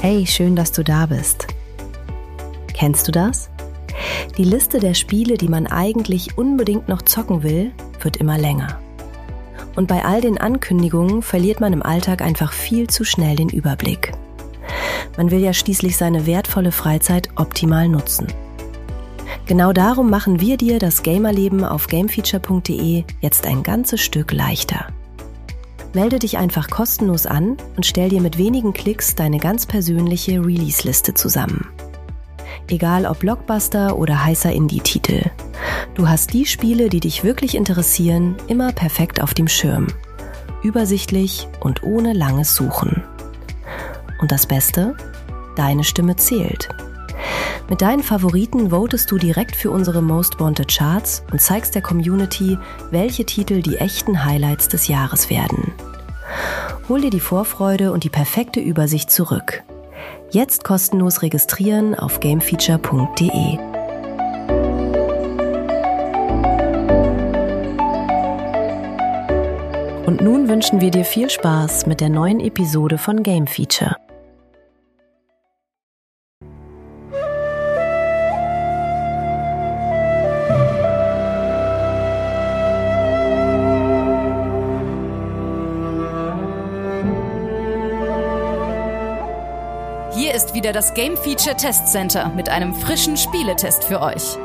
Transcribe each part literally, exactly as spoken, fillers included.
Hey, schön, dass du da bist. Kennst du das? Die Liste der Spiele, die man eigentlich unbedingt noch zocken will, wird immer länger. Und bei all den Ankündigungen verliert man im Alltag einfach viel zu schnell den Überblick. Man will ja schließlich seine wertvolle Freizeit optimal nutzen. Genau darum machen wir dir das Gamerleben auf gamefeature punkt de jetzt ein ganzes Stück leichter. Melde dich einfach kostenlos an und stell dir mit wenigen Klicks deine ganz persönliche Release-Liste zusammen. Egal ob Blockbuster oder heißer Indie-Titel. Du hast die Spiele, die dich wirklich interessieren, immer perfekt auf dem Schirm. Übersichtlich und ohne langes Suchen. Und das Beste? Deine Stimme zählt. Mit deinen Favoriten votest du direkt für unsere Most Wanted Charts und zeigst der Community, welche Titel die echten Highlights des Jahres werden. Hol dir die Vorfreude und die perfekte Übersicht zurück. Jetzt kostenlos registrieren auf gamefeature punkt de. Und nun wünschen wir dir viel Spaß mit der neuen Episode von Game Feature. Hier ist wieder das Game Feature Test Center mit einem frischen Spieletest für euch.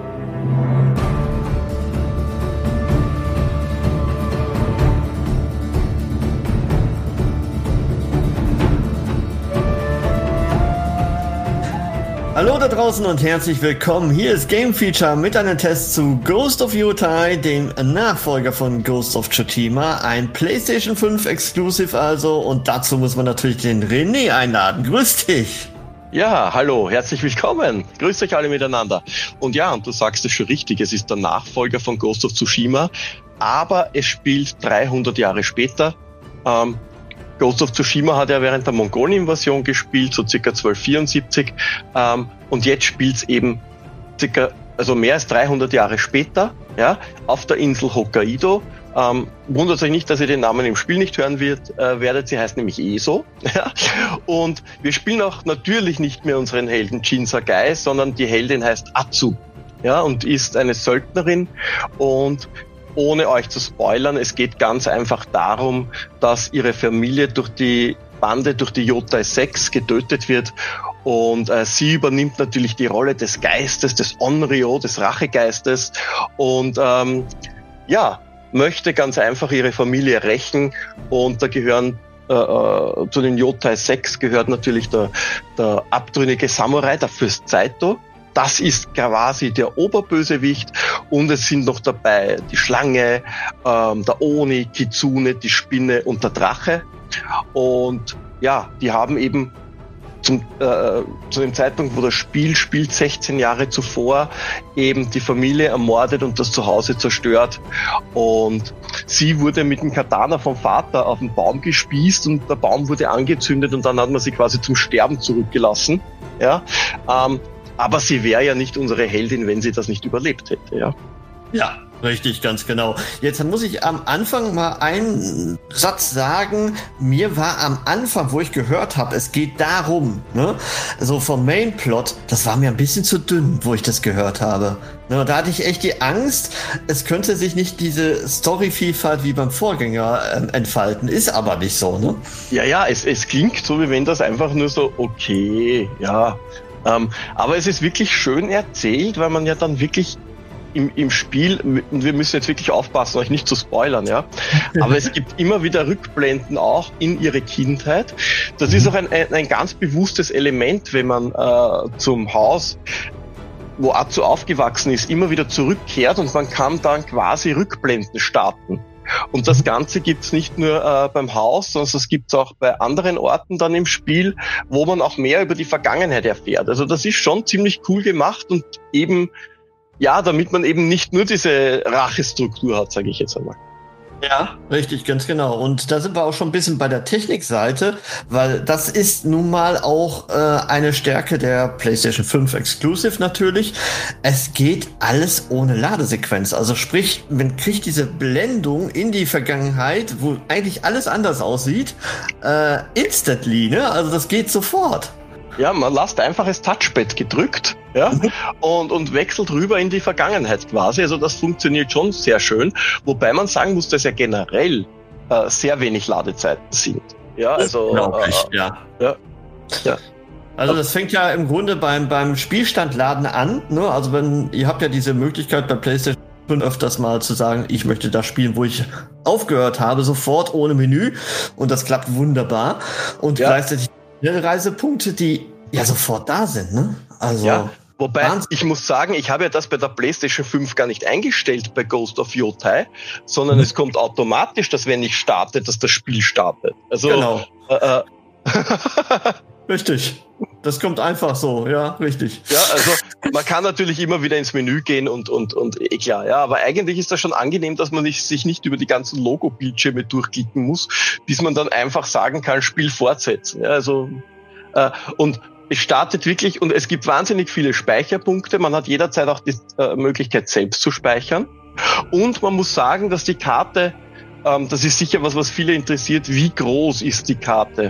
Hallo da draußen und herzlich willkommen. Hier ist Game Feature mit einem Test zu Ghost of Yotei, dem Nachfolger von Ghost of Tsushima, ein PlayStation fünf Exclusive also, und dazu muss man natürlich den René einladen. Grüß dich! Ja, hallo, herzlich willkommen. Grüßt euch alle miteinander. Und ja, und du sagst es schon richtig, es ist der Nachfolger von Ghost of Tsushima, aber es spielt dreihundert Jahre später. Ähm, Ghost of Tsushima hat ja während der Mongolen-Invasion gespielt, so circa zwölfhundertvierundsiebzig, ähm, und jetzt spielt's eben circa, also mehr als dreihundert Jahre später, ja, auf der Insel Hokkaido. Ähm, wundert euch nicht, dass ihr den Namen im Spiel nicht hören wird, äh, werdet, sie heißt nämlich Eso. Ja? Und wir spielen auch natürlich nicht mehr unseren Helden Jin Sakai, sondern die Heldin heißt Atsu, ja, und ist eine Söldnerin. Und ohne euch zu spoilern, es geht ganz einfach darum, dass ihre Familie durch die Bande, durch die Yotei sechs getötet wird, und äh, sie übernimmt natürlich die Rolle des Geistes, des Onryo, des Rachegeistes, und ähm, ja, möchte ganz einfach ihre Familie rächen, und da gehören äh, äh, zu den Yotei sechs gehört natürlich der, der abtrünnige Samurai, der Fürst Saito. Das ist quasi der Oberbösewicht, und es sind noch dabei die Schlange, ähm, der Oni, Kitsune, die Spinne und der Drache. Und ja, die haben eben zum, äh, zu dem Zeitpunkt, wo das Spiel spielt, sechzehn Jahre zuvor, eben die Familie ermordet und das Zuhause zerstört. Und sie wurde mit dem Katana vom Vater auf den Baum gespießt, und der Baum wurde angezündet, und dann hat man sie quasi zum Sterben zurückgelassen. Ja, ähm, aber sie wäre ja nicht unsere Heldin, wenn sie das nicht überlebt hätte, ja. Ja, richtig, ganz genau. Jetzt muss ich am Anfang mal einen Satz sagen. Mir war am Anfang, wo ich gehört habe, es geht darum, ne, so vom Mainplot, das war mir ein bisschen zu dünn, wo ich das gehört habe. Ne, da hatte ich echt die Angst, es könnte sich nicht diese Storyvielfalt wie beim Vorgänger äh, entfalten. Ist aber nicht so, ne? Ja, ja, es, es klingt so, wie wenn das einfach nur so, okay, ja. Ähm, aber es ist wirklich schön erzählt, weil man ja dann wirklich im, im Spiel, und wir müssen jetzt wirklich aufpassen, euch nicht zu spoilern, ja. Aber es gibt immer wieder Rückblenden auch in ihre Kindheit. Das ist auch ein, ein, ein ganz bewusstes Element, wenn man äh, zum Haus, wo Atsu aufgewachsen ist, immer wieder zurückkehrt, und man kann dann quasi Rückblenden starten. Und das Ganze gibt's nicht nur äh, beim Haus, sondern es gibt's auch bei anderen Orten dann im Spiel, wo man auch mehr über die Vergangenheit erfährt. Also das ist schon ziemlich cool gemacht, und eben, ja, damit man eben nicht nur diese Rachestruktur hat, sage ich jetzt einmal. Ja, richtig, ganz genau. Und da sind wir auch schon ein bisschen bei der Technikseite, weil das ist nun mal auch äh, eine Stärke der PlayStation fünf Exclusive natürlich. Es geht alles ohne Ladesequenz. Also sprich, man kriegt diese Blendung in die Vergangenheit, wo eigentlich alles anders aussieht, äh, instantly, ne? Also das geht sofort. Ja, man lasst einfach das Touchpad gedrückt, ja, mhm. und, und wechselt rüber in die Vergangenheit quasi. Also das funktioniert schon sehr schön. Wobei man sagen muss, dass ja generell äh, sehr wenig Ladezeiten sind. Ja, also. Unglaublich, äh, ja. ja. Ja. Also das fängt ja im Grunde beim, beim Spielstandladen an, ne? Also wenn, ihr habt ja diese Möglichkeit bei PlayStation fünf öfters mal zu sagen, ich möchte das spielen, wo ich aufgehört habe, sofort ohne Menü. Und das klappt wunderbar. Und ja. gleichzeitig Reisepunkte, die ja sofort da sind, ne? Also. Ja. Wobei, Wahnsinn. Ich muss sagen, ich habe ja das bei der PlayStation fünf gar nicht eingestellt bei Ghost of Yotai, sondern mhm. es kommt automatisch, dass wenn ich starte, dass das Spiel startet. Also, genau. Äh, äh, Richtig. Das kommt einfach so, ja, richtig. Ja, also man kann natürlich immer wieder ins Menü gehen und und und eh klar, ja, aber eigentlich ist das schon angenehm, dass man nicht, sich nicht über die ganzen Logo-Bildschirme durchklicken muss, bis man dann einfach sagen kann, Spiel fortsetzen. Ja, also äh, und es startet wirklich und es gibt wahnsinnig viele Speicherpunkte. Man hat jederzeit auch die äh, Möglichkeit, selbst zu speichern. Und man muss sagen, dass die Karte, ähm, das ist sicher was, was viele interessiert, wie groß ist die Karte?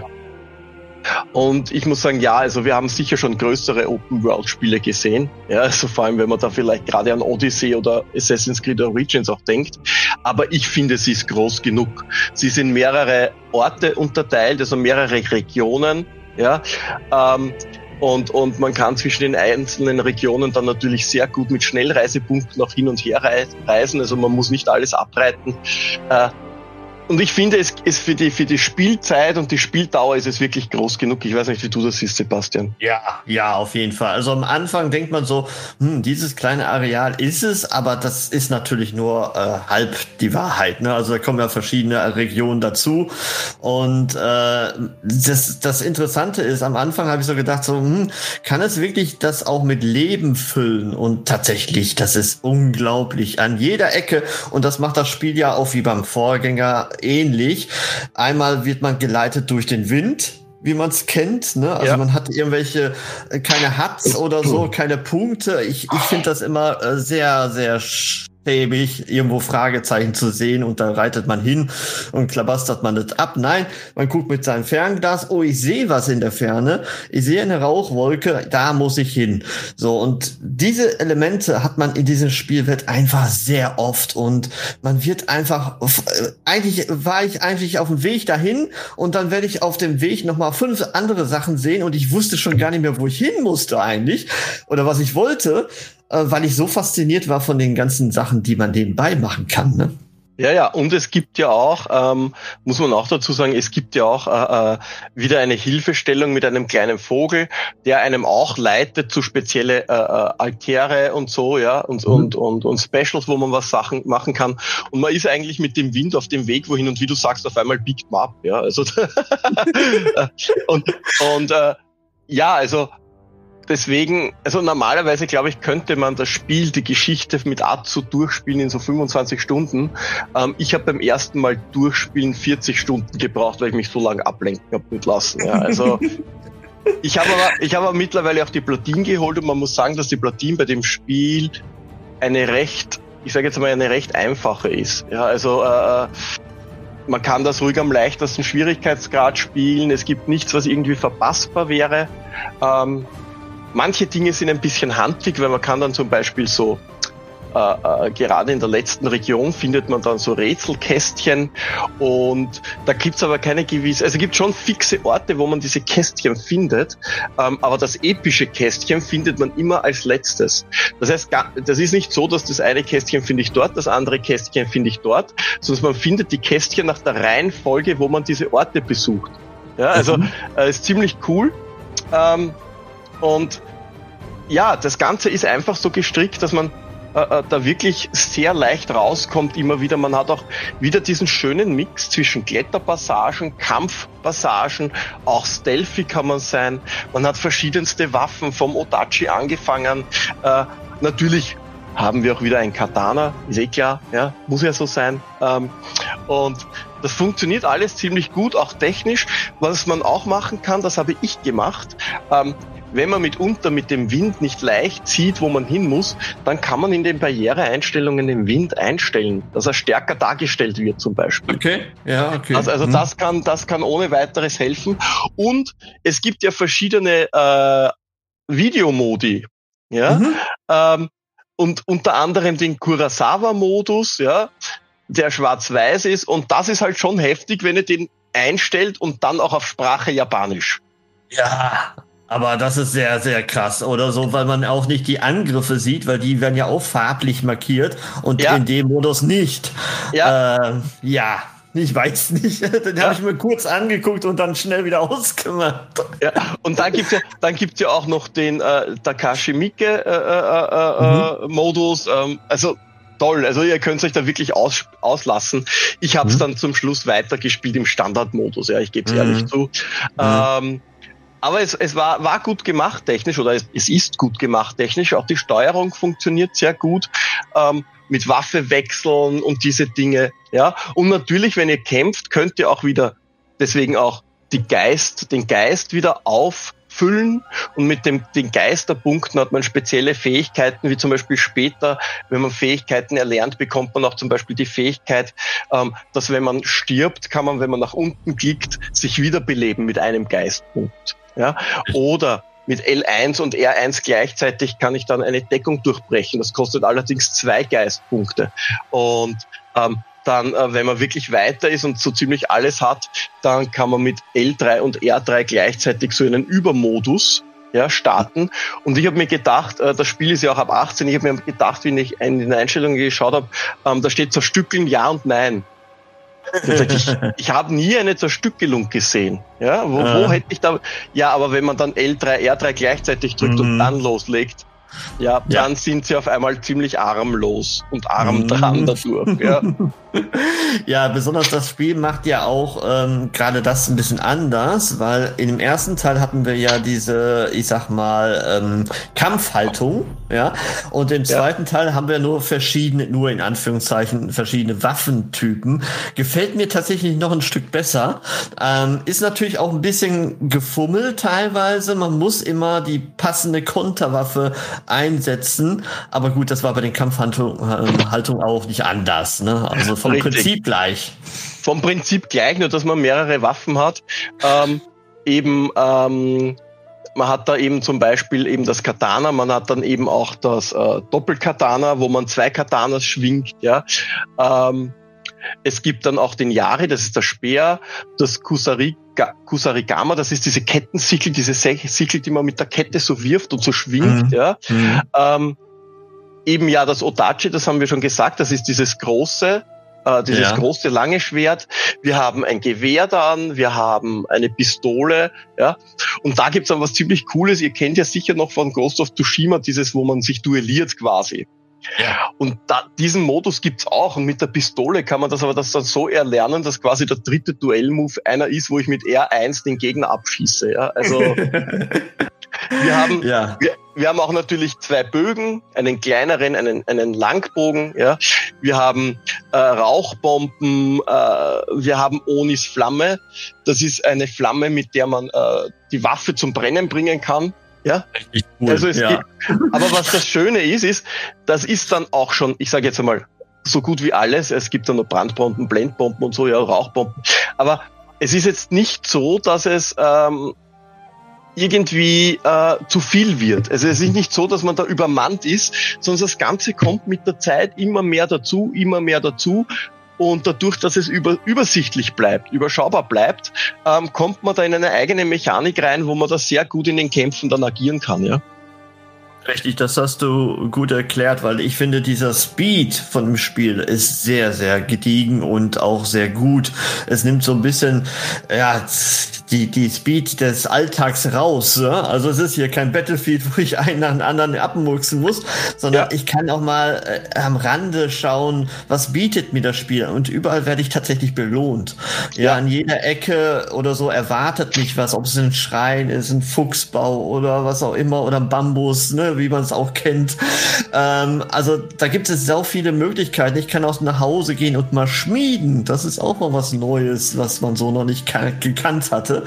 Und ich muss sagen, ja, also wir haben sicher schon größere Open-World-Spiele gesehen. Ja, also vor allem, wenn man da vielleicht gerade an Odyssey oder Assassin's Creed Origins auch denkt. Aber ich finde, sie ist groß genug. Sie sind mehrere Orte unterteilt, also mehrere Regionen. Ja, ähm, und, und man kann zwischen den einzelnen Regionen dann natürlich sehr gut mit Schnellreisepunkten auch hin und her reisen. Also man muss nicht alles abreiten. Äh, Und ich finde, es ist für die, für die Spielzeit und die Spieldauer ist es wirklich groß genug. Ich weiß nicht, wie du das siehst, Sebastian. Ja, ja, auf jeden Fall. Also am Anfang denkt man so, hm, dieses kleine Areal ist es, aber das ist natürlich nur äh, halb die Wahrheit, ne? Also da kommen ja verschiedene Regionen dazu. Und äh, das, das Interessante ist, am Anfang habe ich so gedacht, so, hm, kann es wirklich das auch mit Leben füllen? Und tatsächlich, das ist unglaublich an jeder Ecke. Und das macht das Spiel ja auch wie beim Vorgänger ähnlich. Einmal wird man geleitet durch den Wind, wie man es kennt, ne? Also ja. man hat irgendwelche, keine Huts oder so, keine Punkte. Ich, ich finde das immer äh, sehr, sehr schäbig, irgendwo Fragezeichen zu sehen und da reitet man hin und klabastert man das ab. Nein, man guckt mit seinem Fernglas, oh, ich sehe was in der Ferne, ich sehe eine Rauchwolke, da muss ich hin. So, und diese Elemente hat man in diesem Spielwelt einfach sehr oft und man wird einfach, eigentlich war ich eigentlich auf dem Weg dahin und dann werde ich auf dem Weg nochmal fünf andere Sachen sehen und ich wusste schon gar nicht mehr, wo ich hin musste eigentlich oder was ich wollte, weil ich so fasziniert war von den ganzen Sachen, die man nebenbei machen kann, ne? Ja, ja, und es gibt ja auch, ähm, muss man auch dazu sagen, es gibt ja auch äh, wieder eine Hilfestellung mit einem kleinen Vogel, der einem auch leitet zu spezielle äh, Altäre und so, ja, und, mhm. und, und, und Specials, wo man was Sachen machen kann. Und man ist eigentlich mit dem Wind auf dem Weg, wohin, und wie du sagst, auf einmal biegt man ab, ja, also, und, und, äh, ja, also, deswegen, also normalerweise, glaube ich, könnte man das Spiel, die Geschichte mit Atsu durchspielen in so fünfundzwanzig Stunden. Ähm, ich habe beim ersten Mal durchspielen vierzig Stunden gebraucht, weil ich mich so lange ablenken habe mit lassen. Ja, also ich habe aber, ich habe aber mittlerweile auch die Platine geholt und man muss sagen, dass die Platine bei dem Spiel eine recht, ich sage jetzt mal, eine recht einfache ist. Ja, also äh, man kann das ruhig am leichtesten Schwierigkeitsgrad spielen. Es gibt nichts, was irgendwie verpassbar wäre. Ähm, Manche Dinge sind ein bisschen handlich, weil man kann dann zum Beispiel so, äh, äh, gerade in der letzten Region findet man dann so Rätselkästchen und da gibt's aber keine gewisse, also es gibt schon fixe Orte, wo man diese Kästchen findet, ähm, aber das epische Kästchen findet man immer als letztes. Das heißt, das ist nicht so, dass das eine Kästchen finde ich dort, das andere Kästchen finde ich dort, sondern man findet die Kästchen nach der Reihenfolge, wo man diese Orte besucht. Ja, also mhm. äh, ist ziemlich cool. Ähm, Und ja, das Ganze ist einfach so gestrickt, dass man äh, da wirklich sehr leicht rauskommt immer wieder. Man hat auch wieder diesen schönen Mix zwischen Kletterpassagen, Kampfpassagen, auch stealthy kann man sein. Man hat verschiedenste Waffen, vom Odachi angefangen. Äh, natürlich haben wir auch wieder ein Katana, ist eh klar, ja, muss ja so sein. Ähm, und das funktioniert alles ziemlich gut, auch technisch. Was man auch machen kann, das habe ich gemacht. Ähm, wenn man mitunter mit dem Wind nicht leicht sieht, wo man hin muss, dann kann man in den Barriereeinstellungen den Wind einstellen, dass er stärker dargestellt wird zum Beispiel. Okay, ja, okay. Also, also hm. das kann, das kann ohne weiteres helfen. Und es gibt ja verschiedene äh, Videomodi, ja, mhm. ähm, und unter anderem den Kurosawa-Modus, ja, der schwarz-weiß ist, und das ist halt schon heftig, wenn ihr den einstellt und dann auch auf Sprache Japanisch. Ja, aber das ist sehr, sehr krass oder so, weil man auch nicht die Angriffe sieht, weil die werden ja auch farblich markiert und ja. in dem Modus nicht. Ja, äh, ja. Ich weiß nicht. Den ja. habe ich mir kurz angeguckt und dann schnell wieder ausgemacht. Ja. Und dann gibt's ja, dann gibt's ja auch noch den äh, Takashi Miike äh, äh, äh, mhm. Modus. Ähm, also toll. Also ihr könnt euch da wirklich aus, auslassen. Ich habe es mhm. dann zum Schluss weitergespielt im Standardmodus. Ja, ich gebe es mhm. ehrlich zu. Mhm. Ähm, aber es, es war, war gut gemacht technisch, oder es, es ist gut gemacht technisch. Auch die Steuerung funktioniert sehr gut. Ähm, mit Waffe wechseln und diese Dinge, ja. Und natürlich, wenn ihr kämpft, könnt ihr auch wieder, deswegen auch die Geist, den Geist wieder auffüllen, und mit dem, den Geisterpunkten hat man spezielle Fähigkeiten, wie zum Beispiel später, wenn man Fähigkeiten erlernt, bekommt man auch zum Beispiel die Fähigkeit, ähm, dass wenn man stirbt, kann man, wenn man nach unten klickt, sich wiederbeleben mit einem Geistpunkt, ja. Oder mit L eins und R eins gleichzeitig kann ich dann eine Deckung durchbrechen. Das kostet allerdings zwei Geistpunkte. Und ähm, dann, äh, wenn man wirklich weiter ist und so ziemlich alles hat, dann kann man mit L drei und R drei gleichzeitig so einen Übermodus, ja, starten. Und ich habe mir gedacht, äh, das Spiel ist ja auch ab achtzehn, ich habe mir gedacht, wenn ich in den Einstellungen geschaut habe, ähm, da steht zerstückeln Ja und Nein. Ich, ich habe nie eine Zerstückelung gesehen. Ja, wo, ah. wo hätte ich da? Ja, aber wenn man dann L drei, R drei gleichzeitig drückt mhm. und dann loslegt, ja, ja, dann sind sie auf einmal ziemlich armlos und arm mhm. dran dadurch. Ja. Ja, besonders das Spiel macht ja auch ähm, gerade das ein bisschen anders, weil in dem ersten Teil hatten wir ja diese, ich sag mal, ähm, Kampfhaltung, ja, und im zweiten ja. Teil haben wir nur verschiedene, nur in Anführungszeichen, verschiedene Waffentypen. Gefällt mir tatsächlich noch ein Stück besser. Ähm, ist natürlich auch ein bisschen gefummelt teilweise. Man muss immer die passende Konterwaffe einsetzen, aber gut, das war bei den Kampfhaltungen Haltung auch nicht anders, ne? Also vom Richtig. Prinzip gleich. Vom Prinzip gleich, nur dass man mehrere Waffen hat. Ähm, eben, ähm, man hat da eben zum Beispiel eben das Katana, man hat dann eben auch das äh, Doppelkatana, wo man zwei Katanas schwingt, ja. Ähm, es gibt dann auch den Yari, das ist der Speer, das Kusariga, Kusarigama, das ist diese Kettensichel, diese Sichel, die man mit der Kette so wirft und so schwingt, mhm. ja. Mhm. Ähm, eben ja das Odachi, das haben wir schon gesagt, das ist dieses große, äh, dieses ja. große lange Schwert. Wir haben ein Gewehr dann, wir haben eine Pistole, ja. Und da gibt's dann was ziemlich Cooles. Ihr kennt ja sicher noch von Ghost of Tsushima dieses, wo man sich duelliert quasi. Ja. Und da, diesen Modus gibt's auch, und mit der Pistole kann man das aber das dann so erlernen, dass quasi der dritte Duellmove einer ist, wo ich mit R eins den Gegner abschieße, ja. Also wir haben ja. wir, wir haben auch natürlich zwei Bögen, einen kleineren, einen einen Langbogen, ja. Wir haben äh, Rauchbomben, äh, wir haben Onis Flamme. Das ist eine Flamme, mit der man äh, die Waffe zum Brennen bringen kann. Ja, cool. Also es ja. gibt, aber was das Schöne ist, ist, das ist dann auch schon, ich sage jetzt einmal, so gut wie alles. Es gibt dann noch Brandbomben, Blendbomben und so, ja, Rauchbomben. Aber es ist jetzt nicht so, dass es ähm, irgendwie äh, zu viel wird. Also es ist nicht so, dass man da übermannt ist, sondern das Ganze kommt mit der Zeit immer mehr dazu, immer mehr dazu. Und dadurch, dass es über, übersichtlich bleibt, überschaubar bleibt, ähm, kommt man da in eine eigene Mechanik rein, wo man da sehr gut in den Kämpfen dann agieren kann, ja. Richtig, das hast du gut erklärt, weil ich finde, dieser Speed von dem Spiel ist sehr, sehr gediegen und auch sehr gut. Es nimmt so ein bisschen, ja, die, die Speed des Alltags raus, ja? Also es ist hier kein Battlefield, wo ich einen nach dem anderen abmurksen muss, sondern ja. ich kann auch mal äh, am Rande schauen, was bietet mir das Spiel, und überall werde ich tatsächlich belohnt. Ja, ja, an jeder Ecke oder so erwartet mich was, ob es ein Schrein ist, ein Fuchsbau oder was auch immer, oder ein Bambus, ne? Spiele, wie man es auch kennt. Ähm, also da gibt es so viele Möglichkeiten. Ich kann auch nach Hause gehen und mal schmieden. Das ist auch mal was Neues, was man so noch nicht kan- gekannt hatte.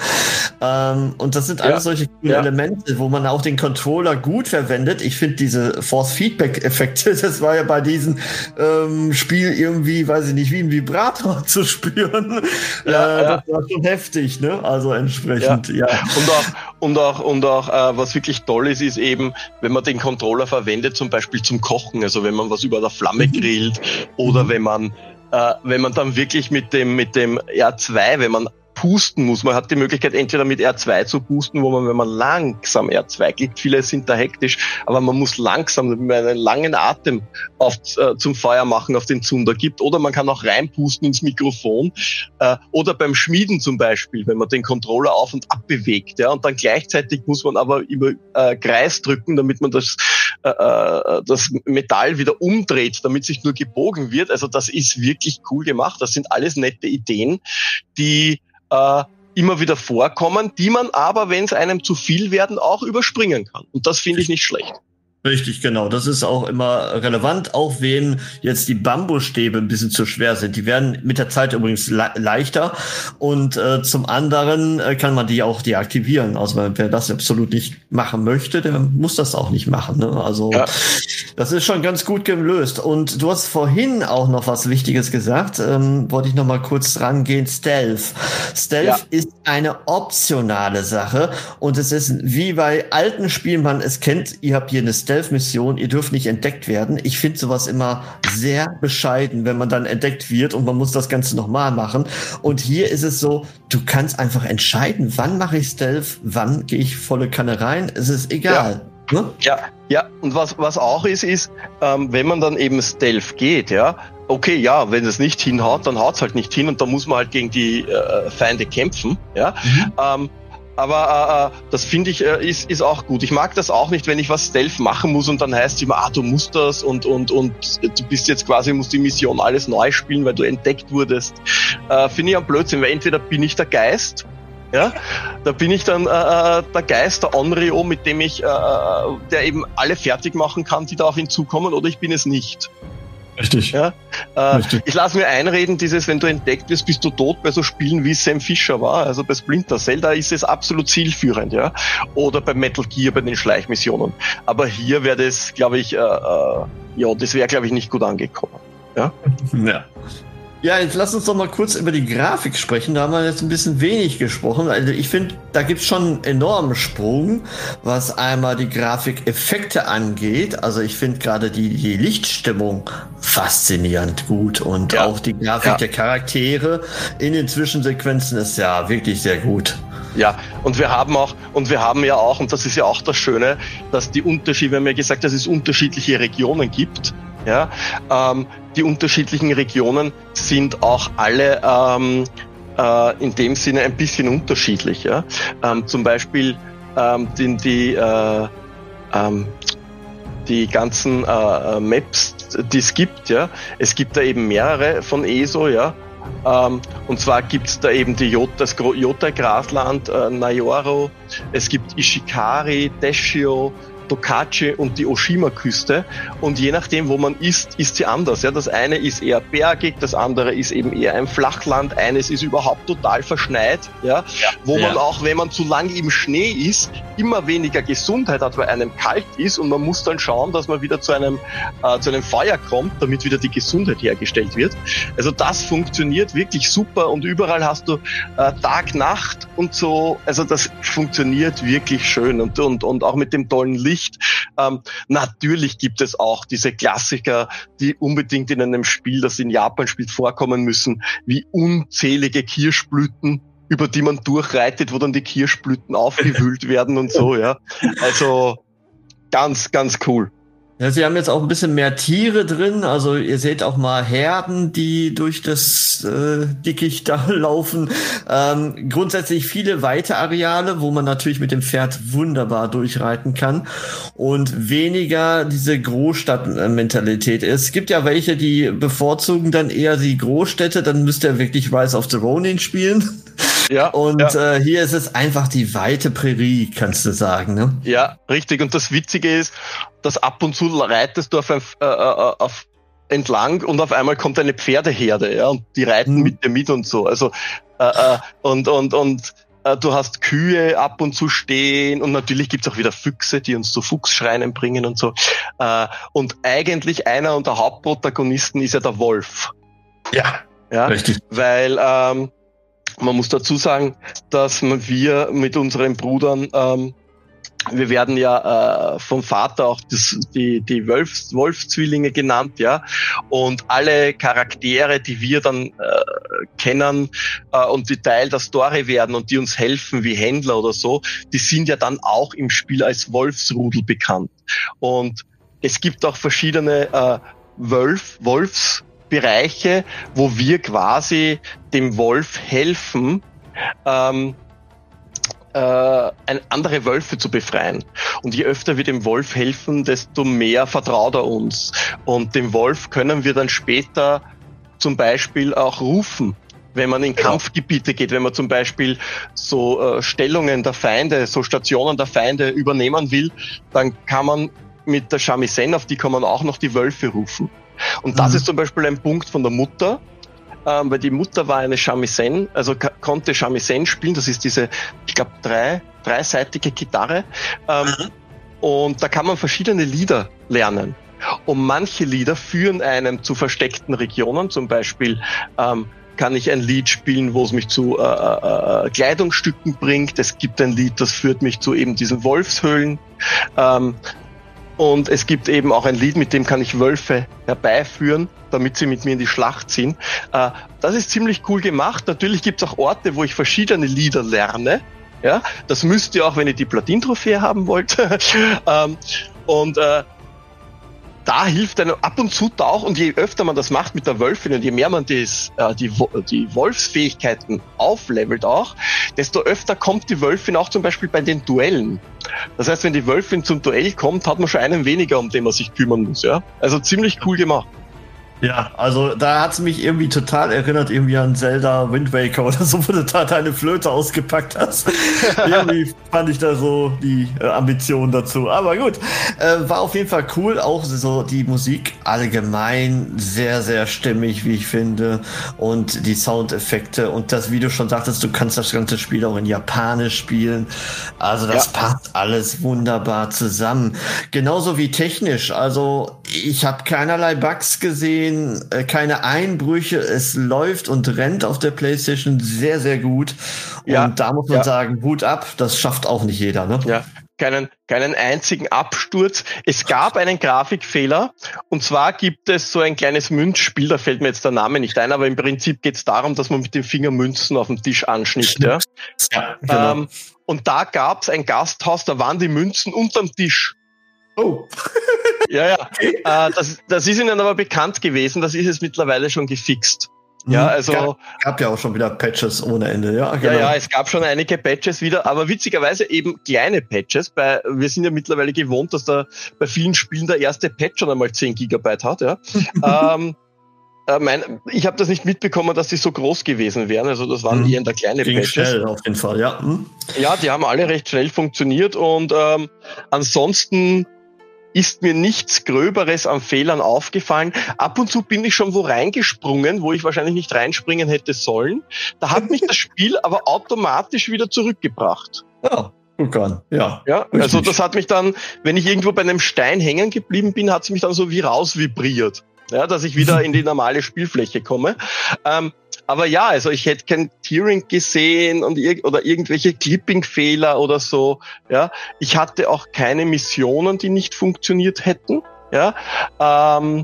Ähm, und das sind alles ja, solche coolen ja. Elemente, wo man auch den Controller gut verwendet. Ich finde diese Force-Feedback-Effekte, das war ja bei diesem ähm, Spiel irgendwie, weiß ich nicht, wie ein Vibrator zu spüren. Ja, äh, ja. Das war schon heftig, ne? Also entsprechend, ja. ja. Und auch, und auch, und auch äh, was wirklich toll ist, ist eben, wenn man den Controller verwendet, zum Beispiel zum Kochen, also wenn man was über der Flamme grillt oder wenn man, äh, wenn man dann wirklich mit dem, mit dem R zwei, wenn man pusten muss. Man hat die Möglichkeit, entweder mit R zwei zu pusten, wo man, wenn man langsam R zwei klickt, viele sind da hektisch, aber man muss langsam mit einem langen Atem auf, äh, zum Feuer machen, auf den Zunder gibt, oder man kann auch reinpusten ins Mikrofon, äh, oder beim Schmieden zum Beispiel, wenn man den Controller auf und ab bewegt, ja, und dann gleichzeitig muss man aber über äh, Kreis drücken, damit man das, äh, das Metall wieder umdreht, damit sich nur gebogen wird. Also das ist wirklich cool gemacht. Das sind alles nette Ideen, die Äh, immer wieder vorkommen, die man aber, wenn es einem zu viel werden, auch überspringen kann. Und das finde ich nicht schlecht. Richtig, genau. Das ist auch immer relevant, auch wenn jetzt die Bambusstäbe ein bisschen zu schwer sind. Die werden mit der Zeit übrigens le- leichter und äh, zum anderen äh, kann man die auch deaktivieren. Also wer das absolut nicht machen möchte, der muss das auch nicht machen. Ne? Also ja. Das ist schon ganz gut gelöst. Und du hast vorhin auch noch was Wichtiges gesagt. Ähm, wollte ich noch mal kurz rangehen. Stealth. Stealth ja. ist eine optionale Sache und es ist wie bei alten Spielen, man es kennt, ihr habt hier eine Stealth-Mission, ihr dürft nicht entdeckt werden. Ich finde sowas immer sehr bescheiden, wenn man dann entdeckt wird und man muss das Ganze nochmal machen. Und hier ist es so, du kannst einfach entscheiden, wann mache ich Stealth, wann gehe ich volle Kanne rein. Es ist egal. Ja, ne? ja, ja. Und was, was auch ist, ist, ähm, wenn man dann eben Stealth geht, ja, okay, ja, wenn es nicht hinhaut, dann haut's halt nicht hin und dann muss man halt gegen die äh, Feinde kämpfen, ja. Mhm. Ähm, Aber äh, das finde ich äh, ist ist auch gut. Ich mag das auch nicht, wenn ich was Stealth machen muss und dann heißt es immer, ah, du musst das und und und du bist jetzt quasi, musst die Mission alles neu spielen, weil du entdeckt wurdest. Äh, finde ich am Blödsinn, weil entweder bin ich der Geist, ja, da bin ich dann äh, der Geist, der Onryo, mit dem ich, äh, der eben alle fertig machen kann, die da auf ihn zukommen, oder ich bin es nicht. Richtig. Ja, äh, Richtig. Ich lasse mir einreden, dieses, wenn du entdeckt wirst, bist du tot, bei so Spielen wie Sam Fisher war, also bei Splinter Cell, da ist es absolut zielführend, ja. Oder bei Metal Gear, bei den Schleichmissionen. Aber hier wäre das, glaube ich, äh, äh, ja, das wäre, glaube ich, nicht gut angekommen. Ja. Ja. Ja, jetzt lass uns doch mal kurz über die Grafik sprechen. Da haben wir jetzt ein bisschen wenig gesprochen. Also ich finde, da gibt's schon einen enormen Sprung, was einmal die Grafikeffekte angeht. Also ich finde gerade die, die Lichtstimmung faszinierend gut und ja. auch die Grafik ja. der Charaktere in den Zwischensequenzen ist ja wirklich sehr gut. Ja, und wir haben auch, und wir haben ja auch, und das ist ja auch das Schöne, dass die Unterschiede, wir haben ja gesagt, dass es unterschiedliche Regionen gibt. Ja, ähm, die unterschiedlichen Regionen sind auch alle ähm, äh, in dem Sinne ein bisschen unterschiedlich. Ja? Ähm, zum Beispiel ähm, die, die, äh, ähm, die ganzen äh, Maps, die es gibt. Ja? Es gibt da eben mehrere von E S O, ja. Ähm, und zwar gibt's da eben die Jota, das Jota-Grasland, äh, Nayoro, es gibt Ishikari, Deschio, Tokachi und die Oshima-Küste, und je nachdem, wo man ist, ist sie anders. Ja, das eine ist eher bergig, das andere ist eben eher ein Flachland, eines ist überhaupt total verschneit, ja, ja. wo ja. man auch, wenn man zu lang im Schnee ist, immer weniger Gesundheit hat, weil einem kalt ist, und man muss dann schauen, dass man wieder zu einem äh, zu einem Feuer kommt, damit wieder die Gesundheit hergestellt wird. Also das funktioniert wirklich super, und überall hast du äh, Tag, Nacht und so. Also das funktioniert wirklich schön, und und und auch mit dem tollen Licht. Ähm, natürlich gibt es auch diese Klassiker, die unbedingt in einem Spiel, das in Japan spielt, vorkommen müssen, wie unzählige Kirschblüten, über die man durchreitet, wo dann die Kirschblüten aufgewühlt werden und so, ja. Also ganz, ganz cool. Ja, sie haben jetzt auch ein bisschen mehr Tiere drin, also ihr seht auch mal Herden, die durch das äh, Dickicht da laufen. Ähm, grundsätzlich viele weite Areale, wo man natürlich mit dem Pferd wunderbar durchreiten kann, und weniger diese Großstadtmentalität. Es gibt ja welche, die bevorzugen dann eher die Großstädte, dann müsst ihr wirklich Rise of the Ronin spielen. Ja, und ja. Äh, hier ist es einfach die weite Prärie, kannst du sagen, ne? Ja, richtig. Und das Witzige ist, dass ab und zu reitest du auf, ein, äh, auf entlang und auf einmal kommt eine Pferdeherde, ja, und die reiten Mhm. mit dir mit und so. Also äh, äh, und und und äh, du hast Kühe ab und zu stehen und natürlich gibt's auch wieder Füchse, die uns zu Fuchsschreinen bringen und so. Äh, und eigentlich einer der Hauptprotagonisten ist ja der Wolf. Ja, ja, richtig. Weil ähm, man muss dazu sagen, dass wir mit unseren Brudern ähm, wir werden ja äh, vom Vater auch das, die, die Wolfs, Wolfszwillinge genannt, ja. Und alle Charaktere, die wir dann äh, kennen äh, und die Teil der Story werden und die uns helfen, wie Händler oder so, die sind ja dann auch im Spiel als Wolfsrudel bekannt. Und es gibt auch verschiedene äh, Wolf, Wolfsbereiche, wo wir quasi dem Wolf helfen, ähm, Äh, andere Wölfe zu befreien. Und je öfter wir dem Wolf helfen, desto mehr vertraut er uns. Und dem Wolf können wir dann später zum Beispiel auch rufen, wenn man in Genau. Kampfgebiete geht, wenn man zum Beispiel so äh, Stellungen der Feinde, so Stationen der Feinde übernehmen will, dann kann man mit der Shamisen, auf die kann man auch noch die Wölfe rufen. Und das Mhm. ist zum Beispiel ein Punkt von der Mutter, Ähm, weil die Mutter war eine Shamisen, also k- konnte Shamisen spielen. Das ist diese, ich glaube, drei, dreiseitige Gitarre. Ähm, Mhm. Und da kann man verschiedene Lieder lernen. Und manche Lieder führen einem zu versteckten Regionen. Zum Beispiel ähm, kann ich ein Lied spielen, wo es mich zu äh, äh, Kleidungsstücken bringt. Es gibt ein Lied, das führt mich zu eben diesen Wolfshöhlen. Ähm, Und es gibt eben auch ein Lied, mit dem kann ich Wölfe herbeiführen, damit sie mit mir in die Schlacht ziehen. Äh, das ist ziemlich cool gemacht. Natürlich gibt es auch Orte, wo ich verschiedene Lieder lerne. Ja, das müsst ihr auch, wenn ihr die Platin-Trophäe haben wollt. ähm, und äh, da hilft einem ab und zu auch, und je öfter man das macht mit der Wölfin und je mehr man das, äh, die, die Wolfsfähigkeiten auflevelt auch, desto öfter kommt die Wölfin auch zum Beispiel bei den Duellen. Das heißt, wenn die Wölfin zum Duell kommt, hat man schon einen weniger, um den man sich kümmern muss. Ja, also ziemlich cool gemacht. Ja, also da hat's mich irgendwie total erinnert, irgendwie an Zelda Wind Waker oder so, wo du da deine Flöte ausgepackt hast. Irgendwie fand ich da so die äh, Ambition dazu. Aber gut, äh, war auf jeden Fall cool. Auch so die Musik allgemein sehr, sehr stimmig, wie ich finde. Und die Soundeffekte und das, wie du schon sagtest, du kannst das ganze Spiel auch in Japanisch spielen. Also das Ja. passt alles wunderbar zusammen. Genauso wie technisch. Also ich habe keinerlei Bugs gesehen, keine Einbrüche. Es läuft und rennt auf der PlayStation sehr, sehr gut. Ja. Und da muss man Ja. sagen, Hut ab. Das schafft auch nicht jeder, ne? Ja, keinen, keinen einzigen Absturz. Es gab einen Grafikfehler, und zwar gibt es so ein kleines Münzspiel, da fällt mir jetzt der Name nicht ein, aber im Prinzip geht es darum, dass man mit dem Finger Münzen auf dem Tisch anschnippt. Ja? Ja, genau. Ähm, und da gab es ein Gasthaus, da waren die Münzen unterm Tisch. Oh. Ja, ja. Äh, das, das ist ihnen aber bekannt gewesen, das ist jetzt mittlerweile schon gefixt. Ja, also. Gab, gab ja auch schon wieder Patches ohne Ende, ja. Genau. Ja, ja, es gab schon einige Patches wieder, aber witzigerweise eben kleine Patches. Bei, wir sind ja mittlerweile gewohnt, dass da bei vielen Spielen der erste Patch schon einmal zehn Gigabyte hat. Ja. ähm, äh, mein, ich habe das nicht mitbekommen, dass die so groß gewesen wären. Also das waren Mhm. eher der kleine Ging Patches. schnell auf jeden Fall, ja. Hm. Ja, die haben alle recht schnell funktioniert, und ähm, ansonsten ist mir nichts Gröberes an Fehlern aufgefallen. Ab und zu bin ich schon wo reingesprungen, wo ich wahrscheinlich nicht reinspringen hätte sollen. Da hat mich das Spiel aber automatisch wieder zurückgebracht. Ja, guck an, ja. Ja, Richtig. also das hat mich dann, wenn ich irgendwo bei einem Stein hängen geblieben bin, hat es mich dann so wie rausvibriert. Ja, dass ich wieder in die normale Spielfläche komme. Ähm, aber ja, also ich hätte kein Tearing gesehen und ir- oder irgendwelche Clipping-Fehler oder so. Ja, ich hatte auch keine Missionen, die nicht funktioniert hätten. Ja, ähm,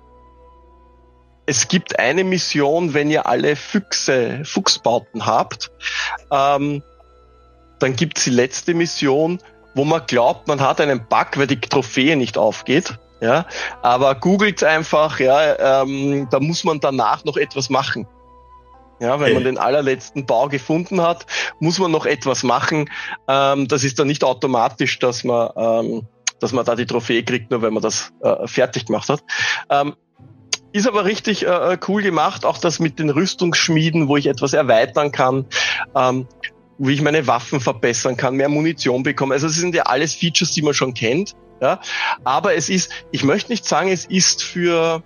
es gibt eine Mission, wenn ihr alle Füchse, Fuchsbauten habt, ähm, dann gibt's die letzte Mission, wo man glaubt, man hat einen Bug, weil die Trophäe nicht aufgeht. Ja, aber googelt einfach, ja, ähm, da muss man danach noch etwas machen. Ja, wenn Okay. man den allerletzten Bau gefunden hat, muss man noch etwas machen. Ähm, das ist dann nicht automatisch, dass man, ähm, dass man da die Trophäe kriegt, nur wenn man das äh, fertig gemacht hat. Ähm, ist aber richtig äh, cool gemacht, auch das mit den Rüstungsschmieden, wo ich etwas erweitern kann, ähm, wo ich meine Waffen verbessern kann, mehr Munition bekomme. Also es sind ja alles Features, die man schon kennt. Ja, aber es ist, ich möchte nicht sagen, es ist für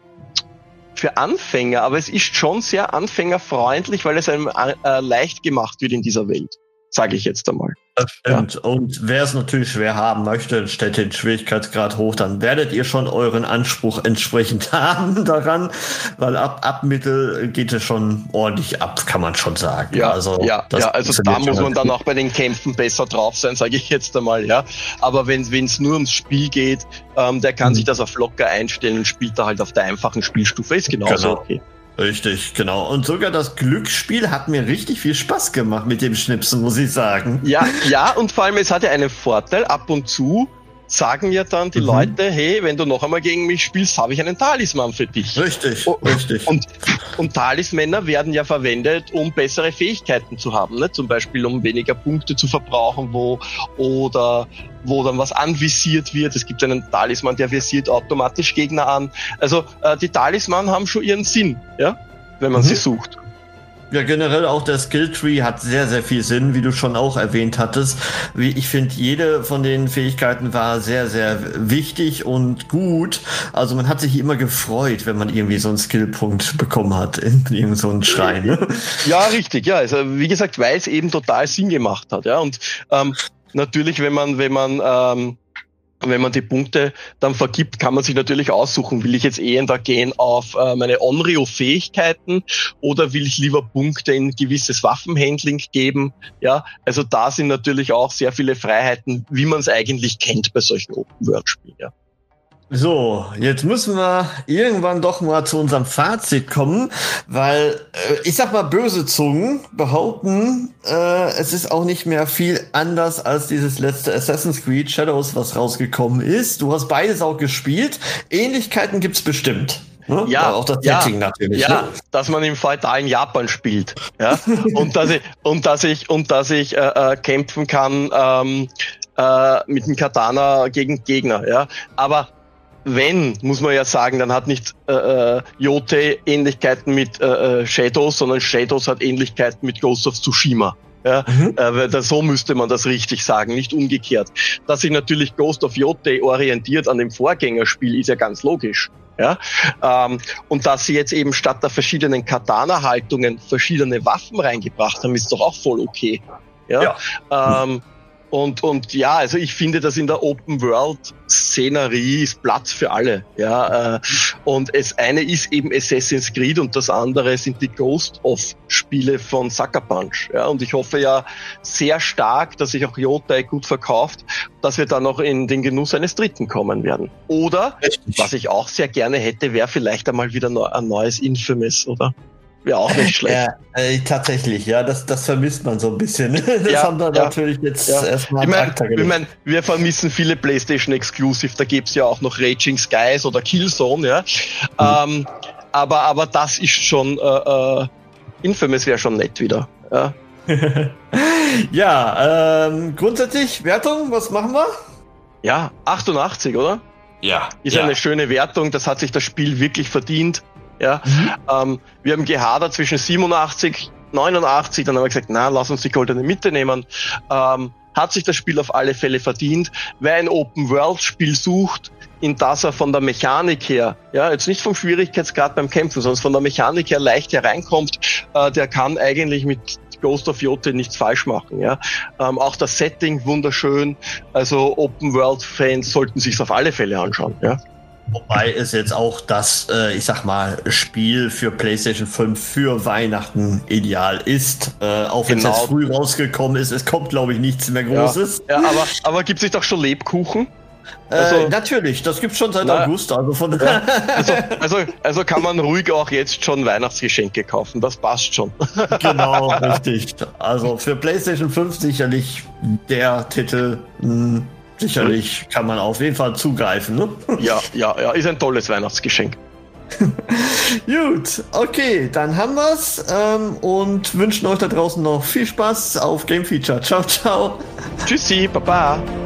für Anfänger, aber es ist schon sehr anfängerfreundlich, weil es einem äh, leicht gemacht wird in dieser Welt, sage ich jetzt einmal. Das stimmt. Ja. Und wer es natürlich schwer haben möchte, stellt den Schwierigkeitsgrad hoch, dann werdet ihr schon euren Anspruch entsprechend haben daran, weil ab, ab Mittel geht es schon ordentlich ab, kann man schon sagen. Ja, also, ja, ja, also da muss man dann auch bei den Kämpfen besser drauf sein, sage ich jetzt einmal, ja. Aber wenn es nur ums Spiel geht, ähm, der kann mhm. sich das auf locker einstellen und spielt da halt auf der einfachen Spielstufe, ist genauso genau. Okay. Richtig, genau. Und sogar das Glücksspiel hat mir richtig viel Spaß gemacht mit dem Schnipsen, muss ich sagen. Ja, ja, und vor allem, es hat ja einen Vorteil, ab und zu sagen ja dann die mhm. Leute, hey, wenn du noch einmal gegen mich spielst, habe ich einen Talisman für dich. Richtig, und, richtig. Und, und Talismänner werden ja verwendet, um bessere Fähigkeiten zu haben, ne? Zum Beispiel, um weniger Punkte zu verbrauchen, wo, oder wo dann was anvisiert wird. Es gibt einen Talisman, der visiert automatisch Gegner an. Also äh, die Talisman haben schon ihren Sinn, ja, wenn man mhm. sie sucht. Ja, generell auch der Skilltree hat sehr, sehr viel Sinn, wie du schon auch erwähnt hattest. Wie ich finde, jede von den Fähigkeiten war sehr, sehr wichtig und gut. Also man hat sich immer gefreut, wenn man irgendwie so einen Skillpunkt bekommen hat in irgend so einen Schrein. Ne? Ja, richtig, ja. Also wie gesagt, weil es eben total Sinn gemacht hat, ja. Und ähm, natürlich, wenn man, wenn man ähm, wenn man die Punkte dann vergibt, kann man sich natürlich aussuchen, will ich jetzt eher da gehen auf äh, meine Onryo-Fähigkeiten oder will ich lieber Punkte in gewisses Waffenhandling geben? Ja, also da sind natürlich auch sehr viele Freiheiten, wie man es eigentlich kennt bei solchen Open-World-Spielen. Ja. So, jetzt müssen wir irgendwann doch mal zu unserem Fazit kommen, weil äh, ich sag mal, böse Zungen behaupten, äh, es ist auch nicht mehr viel anders als dieses letzte Assassin's Creed Shadows, was rausgekommen ist. Du hast beides auch gespielt. Ähnlichkeiten gibt's bestimmt. Ne? Ja, auch das ja, Setting natürlich. Ja, ne? Dass man im feudalen Japan spielt, ja, und dass ich und dass ich und dass ich äh, äh, kämpfen kann ähm, äh, mit dem Katana gegen Gegner, ja, aber wenn, muss man ja sagen, dann hat nicht äh, Yote Ähnlichkeiten mit äh, Shadows, sondern Shadows hat Ähnlichkeiten mit Ghost of Tsushima. Ja, mhm. äh, das, so müsste man das richtig sagen, nicht umgekehrt. Dass sich natürlich Ghost of Yote orientiert an dem Vorgängerspiel, ist ja ganz logisch. Ja, ähm, und dass sie jetzt eben statt der verschiedenen Katana-Haltungen verschiedene Waffen reingebracht haben, ist doch auch voll okay. Ja. ja. Ähm, Und, und ja, also ich finde, dass in der Open-World-Szenerie ist Platz für alle. Ja, äh, und das eine ist eben Assassin's Creed und das andere sind die Ghost-of-Spiele von Sucker Punch. Ja, und ich hoffe ja sehr stark, dass sich auch Yotai gut verkauft, dass wir dann noch in den Genuss eines dritten kommen werden. Oder, Richtig. was ich auch sehr gerne hätte, wäre vielleicht einmal wieder ein neues Infamous, oder? Wäre auch nicht schlecht. Ja, äh, tatsächlich, ja, das, das vermisst man so ein bisschen. Das ja, haben wir ja, natürlich jetzt ja. erstmal. Ich meine, ich mein, wir vermissen viele PlayStation Exclusive, da gibt's ja auch noch Raging Skies oder Killzone, ja. Mhm. Ähm, aber, aber das ist schon, äh, äh, Infamous wäre schon nett wieder. Ja, ja ähm, grundsätzlich, Wertung, was machen wir? Ja, achtundachtzig, oder? Ja. Ist ja. eine schöne Wertung, das hat sich das Spiel wirklich verdient. Ja, mhm. ähm, wir haben gehadert zwischen siebenundachtzig, neunundachtzig, dann haben wir gesagt, na, lass uns die goldene Mitte nehmen. Ähm, hat sich das Spiel auf alle Fälle verdient. Wer ein Open-World-Spiel sucht, in das er von der Mechanik her, ja, jetzt nicht vom Schwierigkeitsgrad beim Kämpfen, sondern von der Mechanik her leicht hereinkommt, äh, der kann eigentlich mit Ghost of Yote nichts falsch machen. Ja, ähm, auch das Setting wunderschön. Also Open-World-Fans sollten sich's auf alle Fälle anschauen. Ja. Wobei es jetzt auch das, äh, ich sag mal, Spiel für PlayStation fünf für Weihnachten ideal ist. Äh, auch wenn es genau. jetzt früh rausgekommen ist, es kommt, glaube ich, nichts mehr Großes. Ja, ja aber, aber gibt es nicht auch schon Lebkuchen? Also, äh, natürlich, das gibt's schon seit na, August. Also, von ja, also, also, also kann man ruhig auch jetzt schon Weihnachtsgeschenke kaufen, das passt schon. Genau, richtig. Also für PlayStation fünf sicherlich der Titel. Mh, Sicherlich kann man auf jeden Fall zugreifen, ne? Ja, ja, ja, ist ein tolles Weihnachtsgeschenk. Gut, okay, dann haben wir's ähm, und wünschen euch da draußen noch viel Spaß auf Game Feature. Ciao, ciao. Tschüssi, Baba.